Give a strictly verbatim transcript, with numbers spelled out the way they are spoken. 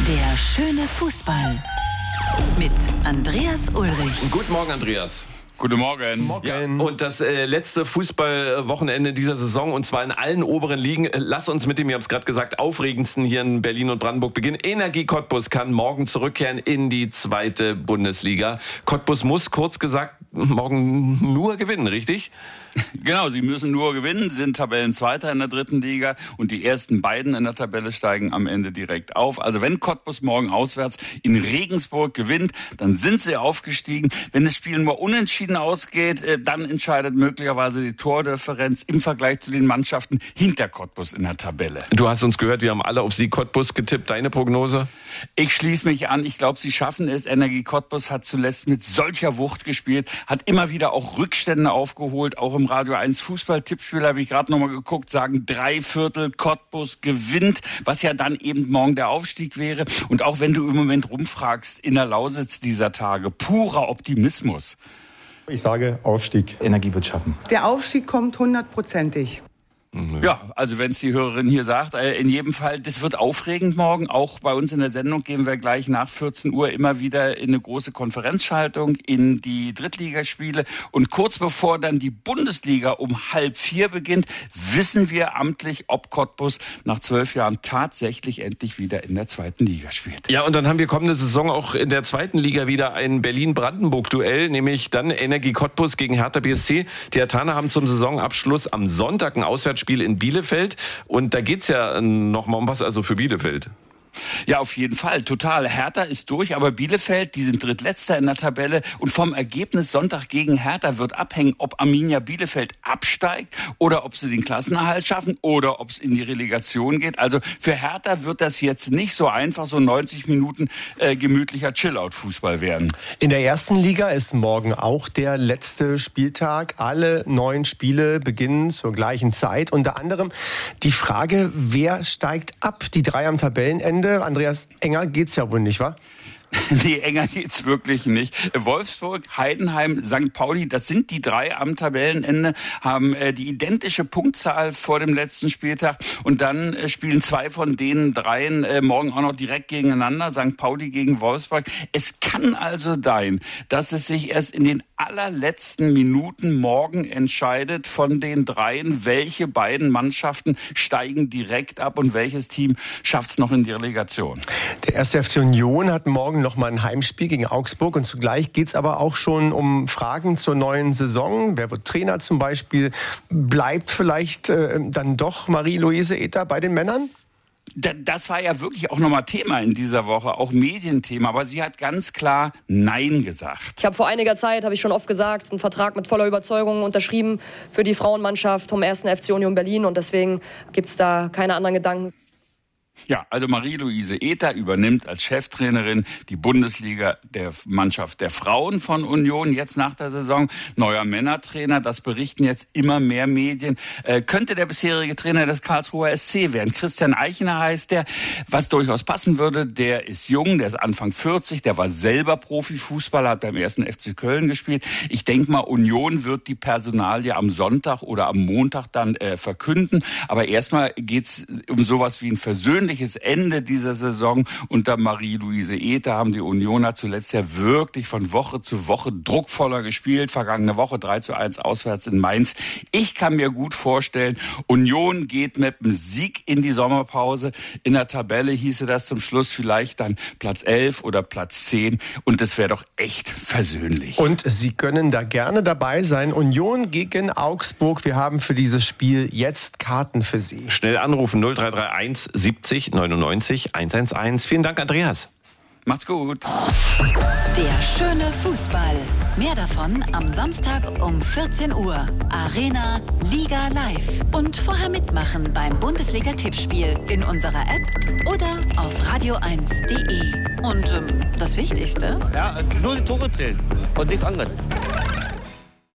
Der schöne Fußball mit Andreas Ulrich. Guten Morgen, Andreas. Guten Morgen. Morgen. Ja, und das äh, letzte Fußballwochenende dieser Saison, und zwar in allen oberen Ligen. Lass uns mit dem, ihr habt es gerade gesagt, aufregendsten hier in Berlin und Brandenburg beginnen. Energie Cottbus kann morgen zurückkehren in die zweite Bundesliga. Cottbus muss, kurz gesagt, morgen nur gewinnen, richtig? Genau, sie müssen nur gewinnen, sind Tabellenzweiter in der dritten Liga und die ersten beiden in der Tabelle steigen am Ende direkt auf. Also wenn Cottbus morgen auswärts in Regensburg gewinnt, dann sind sie aufgestiegen. Wenn das Spiel nur unentschieden ausgeht, dann entscheidet möglicherweise die Tordifferenz im Vergleich zu den Mannschaften hinter Cottbus in der Tabelle. Du hast uns gehört, wir haben alle auf Sieg Cottbus getippt. Deine Prognose? Ich schließe mich an. Ich glaube, sie schaffen es. Energie Cottbus hat zuletzt mit solcher Wucht gespielt, hat immer wieder auch Rückstände aufgeholt, auch im Radio eins Fußball-Tippspiel habe ich gerade nochmal geguckt, sagen drei Viertel Cottbus gewinnt, was ja dann eben morgen der Aufstieg wäre. Und auch wenn du im Moment rumfragst, in der Lausitz dieser Tage, purer Optimismus. Ich sage Aufstieg. Energie wird schaffen. Der Aufstieg kommt hundertprozentig. Ja, also wenn es die Hörerin hier sagt, äh, in jedem Fall, das wird aufregend morgen. Auch bei uns in der Sendung gehen wir gleich nach vierzehn Uhr immer wieder in eine große Konferenzschaltung in die Drittligaspiele. Und kurz bevor dann die Bundesliga um halb vier beginnt, wissen wir amtlich, ob Cottbus nach zwölf Jahren tatsächlich endlich wieder in der zweiten Liga spielt. Ja, und dann haben wir kommende Saison auch in der zweiten Liga wieder ein Berlin-Brandenburg-Duell, nämlich dann Energie Cottbus gegen Hertha B S C. Die Herthaner haben zum Saisonabschluss am Sonntag ein Auswärtsspiel Spiel in Bielefeld, und da geht's ja noch mal um was, also für Bielefeld. Ja, auf jeden Fall, total. Hertha ist durch, aber Bielefeld, die sind drittletzter in der Tabelle, und vom Ergebnis Sonntag gegen Hertha wird abhängen, ob Arminia Bielefeld absteigt oder ob sie den Klassenerhalt schaffen oder ob es in die Relegation geht. Also für Hertha wird das jetzt nicht so einfach, so neunzig Minuten äh, gemütlicher Chill-Out-Fußball werden. In der ersten Liga ist morgen auch der letzte Spieltag. Alle neun Spiele beginnen zur gleichen Zeit. Unter anderem die Frage, wer steigt ab? Die drei am Tabellenende. Andreas, enger geht's ja wohl nicht, wa? Nee, enger geht's wirklich nicht. Wolfsburg, Heidenheim, Sankt Pauli, das sind die drei am Tabellenende, haben äh, die identische Punktzahl vor dem letzten Spieltag, und dann äh, spielen zwei von den dreien äh, morgen auch noch direkt gegeneinander, Sankt Pauli gegen Wolfsburg. Es kann also sein, dass es sich erst in den allerletzten Minuten morgen entscheidet von den dreien, welche beiden Mannschaften steigen direkt ab und welches Team schafft's noch in die Relegation. Der erste F C Union hat morgen noch mal ein Heimspiel gegen Augsburg, und zugleich geht es aber auch schon um Fragen zur neuen Saison. Wer wird Trainer zum Beispiel? Bleibt vielleicht äh, dann doch Marie-Louise Ether bei den Männern? Das war ja wirklich auch nochmal Thema in dieser Woche, auch Medienthema, aber sie hat ganz klar Nein gesagt. Ich habe vor einiger Zeit, habe ich schon oft gesagt, einen Vertrag mit voller Überzeugung unterschrieben für die Frauenmannschaft vom ersten F C Union Berlin, und deswegen gibt es da keine anderen Gedanken. Ja, also Marie-Louise Ether übernimmt als Cheftrainerin die Bundesliga der Mannschaft der Frauen von Union, jetzt nach der Saison. Neuer Männertrainer, das berichten jetzt immer mehr Medien. Äh, könnte der bisherige Trainer des Karlsruher S C werden. Christian Eichner heißt der, was durchaus passen würde. Der ist jung, der ist Anfang vierzig, der war selber Profifußballer, hat beim ersten F C Köln gespielt. Ich denke mal, Union wird die Personalie am Sonntag oder am Montag dann äh, verkünden. Aber erstmal geht's um sowas wie ein Versöhnliches Ende dieser Saison. Unter Marie-Louise Ether haben die Unioner zuletzt ja wirklich von Woche zu Woche druckvoller gespielt. Vergangene Woche drei zu eins auswärts in Mainz. Ich kann mir gut vorstellen, Union geht mit einem Sieg in die Sommerpause. In der Tabelle hieße das zum Schluss vielleicht dann Platz elf oder Platz zehn. Und das wäre doch echt versöhnlich. Und Sie können da gerne dabei sein. Union gegen Augsburg. Wir haben für dieses Spiel jetzt Karten für Sie. Schnell anrufen null drei drei eins siebzig neunundneunzig hundertelf. Vielen Dank, Andreas. Macht's gut. Der schöne Fußball. Mehr davon am Samstag um vierzehn Uhr. Arena Liga Live. Und vorher mitmachen beim Bundesliga-Tippspiel in unserer App oder auf radio eins punkt de. Und ähm, das Wichtigste? Ja, nur die Tore zählen und nichts anderes.